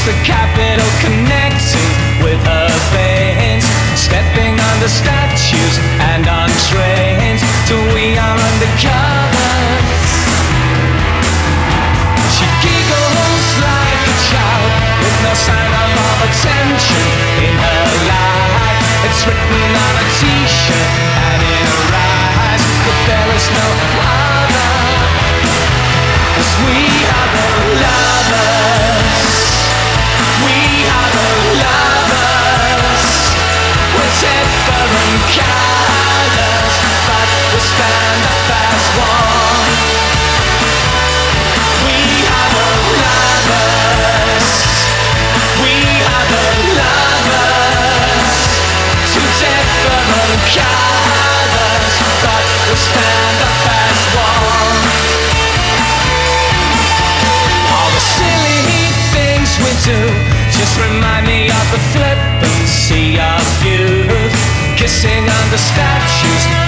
the capital connecting with her veins, stepping under statues and on trains till we are undercover. She giggles like a child with no sign of attention in her life. It's written on a t-shirt and in her eyes, but there is no other, 'cause we are the lovers. We are the lovers. We're different colors, but we stand up as one. We are the lovers. We are the lovers. Two different colors, but we stand up as one. All the silly things we do just remind me of the flippancy of youth, kissing under statues